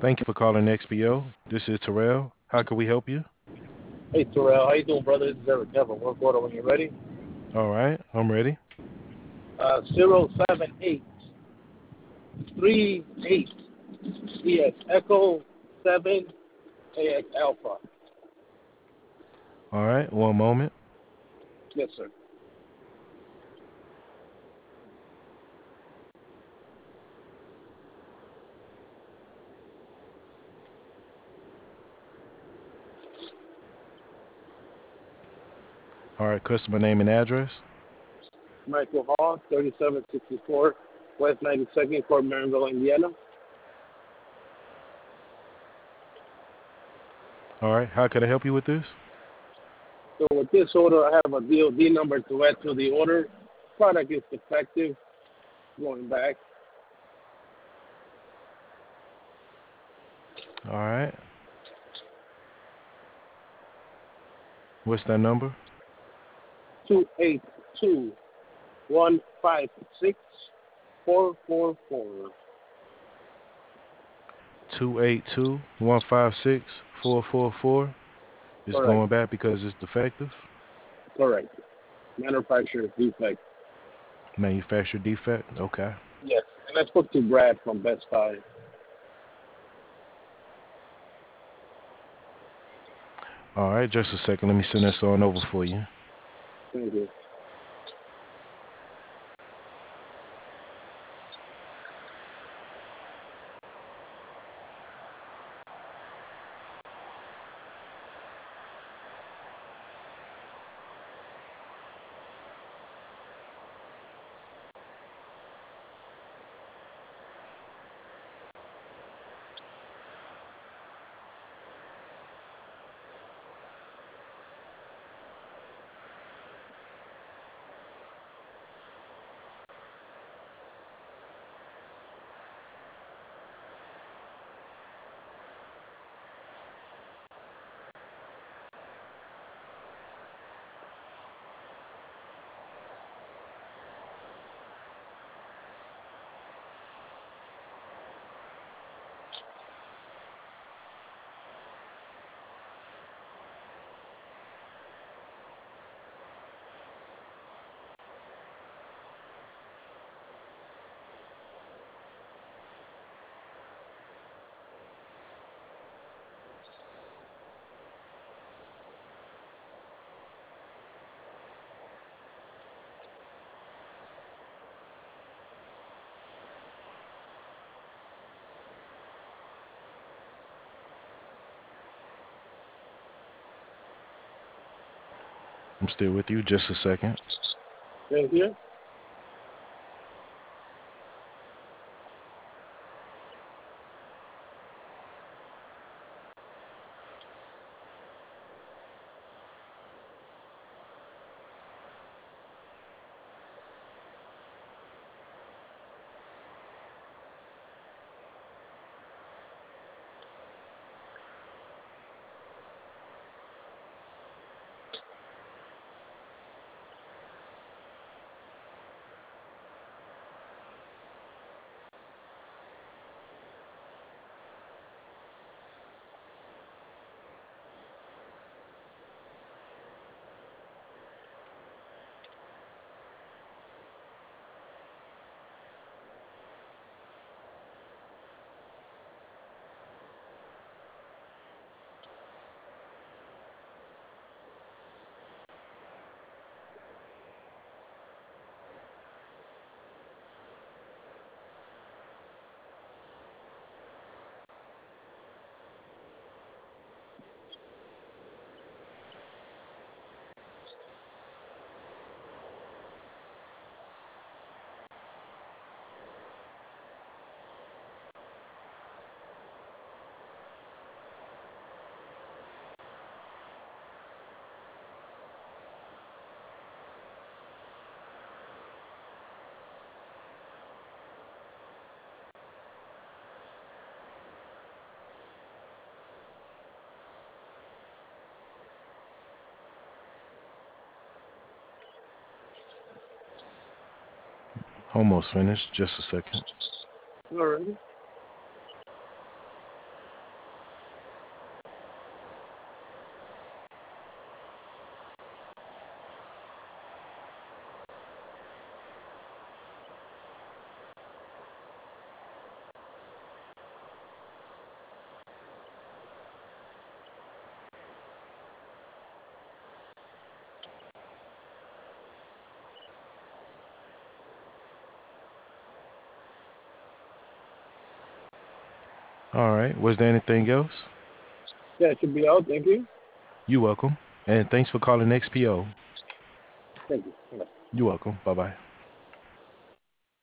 Thank you for calling XPO. This is Terrell. How can we help you? Hey Terrell, how you doing, brother? This is Eric Neville. Work order when you're ready. All right, I'm ready. 07838 EX Echo 7 AX Alpha. All right, one moment. Yes, sir. All right, customer name and address. Michael Hall, 3764 West 92nd Court, Maryville, Indiana. All right, how can I help you with this? So with this order, I have a DOD number to add to the order. Product is defective. Going back. All right, what's that number? 282156444. 282-156-444. It's Correct. going back because it's defective. Correct. Manufacturer defect. Manufacturer defect. Okay. Yes. And I spoke to Brad from Best Buy. All right, just a second. Let me send this on over for you. Thank you. I'm still with you. Just a second. Thank you. Almost finished. Just a second. All right. All right. Was there anything else? Yeah, it should be out. Thank you. You're welcome. And thanks for calling XPO. Thank you. You're welcome. Bye bye.